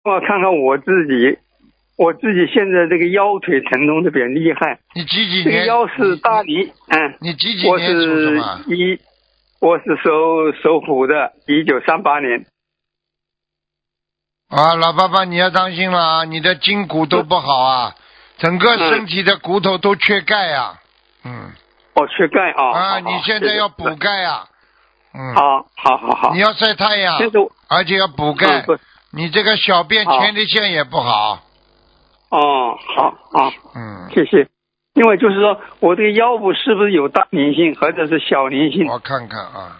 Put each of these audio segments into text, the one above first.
我看看我自己现在这个腰腿疼痛特别厉害。 你几年？ 这个腰是大梨， 你几年属什么？ 我是属虎的，1938年。 啊，老爸爸你要当心了啊，你的筋骨都不好啊，整个身体的骨头都缺钙啊。 缺钙啊。 啊，你现在要补钙啊。 好。 你要晒太阳，而且要补钙。你这个小便前列腺也不好。 好。谢谢。另外就是说，我这个腰部是不是有大灵性或者是小灵性？ 我看看啊。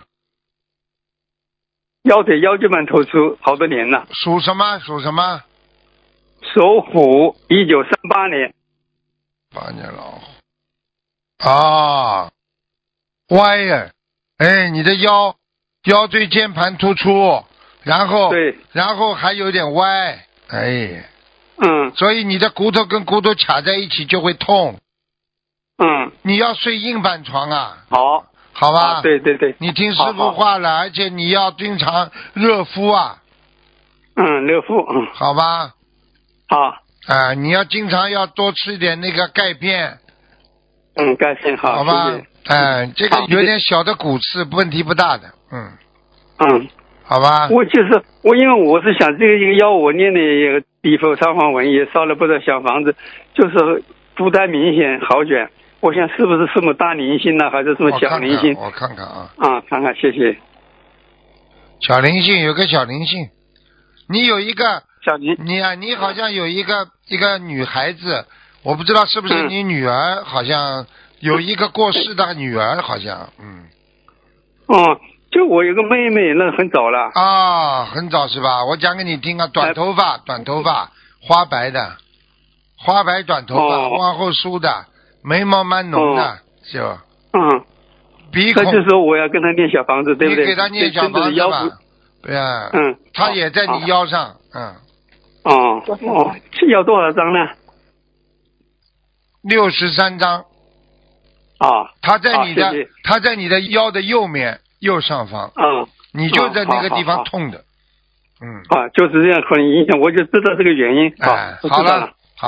腰椎盘突出好多年了。 属什么？ 属虎，1938年。 8年老虎。啊，歪呀！你的腰椎间盘突出，然后还有点歪，所以你的骨头跟骨头卡在一起就会痛。你要睡硬板床啊。好吧。 对。 你听师傅话了，而且你要经常热敷啊。 热敷。 好吧。 好。 你要经常要多吃点那个钙片。 钙片好。 好吧。这个有点小的骨刺，问题不大的。好吧。 因为我是想这个腰我念的地府仓皇文也烧了不少小房子，就是不太明显好转。我想是不是什么大灵性呢，还是什么小灵性？ 我看看啊。 看看，谢谢。 小灵性有个小灵性，你有一个小灵， 你好像有一个女孩子，我不知道是不是你女儿，好像有一个过世的女儿，好像就我有个妹妹，那很早了啊，很早是吧？我讲给你听啊，短头发，花白短头发，往后梳的，眉毛蛮浓的，就鼻孔。 那就是说我要跟她念小房子，对不对？ 你给她念小房子吧。对啊。她也在你腰上。 要多少张呢 ？63张。他在你的腰的右面右上方。你就在那个地方痛的。 就是这样，可能影响，我就知道这个原因。 好了，